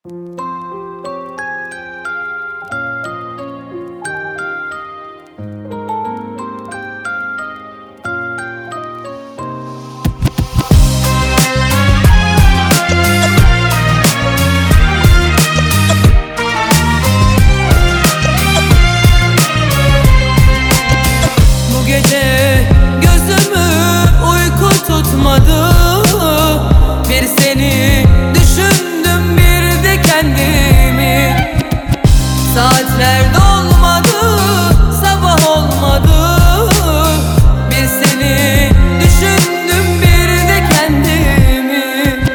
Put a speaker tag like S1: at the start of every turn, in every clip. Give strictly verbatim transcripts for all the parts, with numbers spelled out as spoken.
S1: Bu gece gözümü uyku tutmadı. Bir seni düşündüm, bir de kendimi. Saatler dolmadı, sabah olmadı. Bir seni düşündüm, bir de kendimi.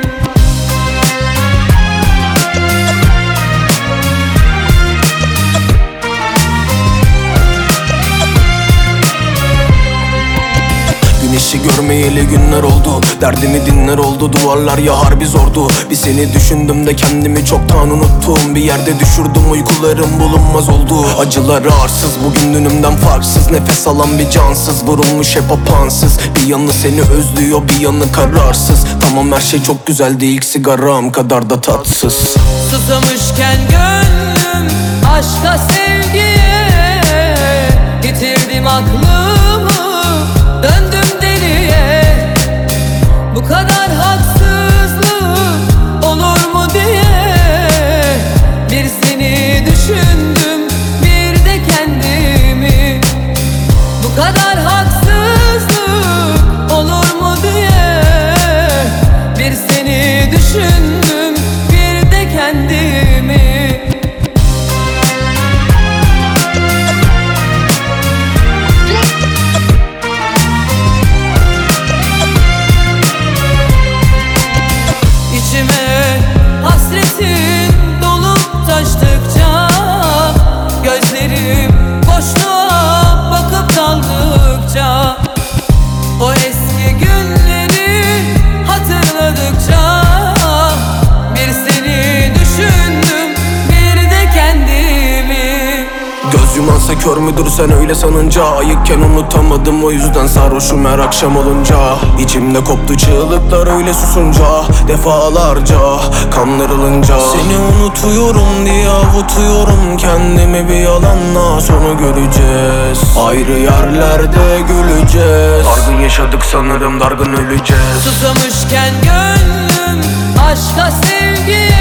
S2: Güneşi görmeyeli günler oldu, derdimi dinler oldu. Duvarlar ya harbi zordu. Bir seni düşündüm de kendimi çoktan unuttum. Bir yerde düşürdüm, uykularım bulunmaz oldu. Acıları arsız, bugün dünümden farksız. Nefes alan bir cansız, vurulmuş hep apansız. Bir yanı seni özlüyor, bir yanı kararsız. Tamam her şey çok güzeldi, ilk sigaram kadar da tatsız.
S1: Susamışken gönlüm aşka sevgiye, yitirdim aklımı, döndüm deliye. Bu kadar haksızlık olur mu diye bir seni düşündüm, bir de kendimi. Bu kadar haksızlık olur mu diye bir seni düşündüm, bir de kendimi. İçime hasretin dolup taştıkça, gözlerim boşluğa bakıp daldıkça, o eski günleri hatırladıkça bir seni düşündüm, bir de kendimi.
S2: Göz yumansa kör müdür sen öyle sanınca? Ayıkken unutamadım, o yüzden sarhoşum her akşam olunca. İçimde koptu çığlıklar öyle susunca, defalarca kandırılınca. Seni unutuyorum diye avutuyorum kendimi bir yalanla, sonu göreceğiz. Ayrı yerlerde güleceğiz. Dargın yaşadık sanırım, dargın öleceğiz.
S1: Susamışken gönlüm aşka sevgiye,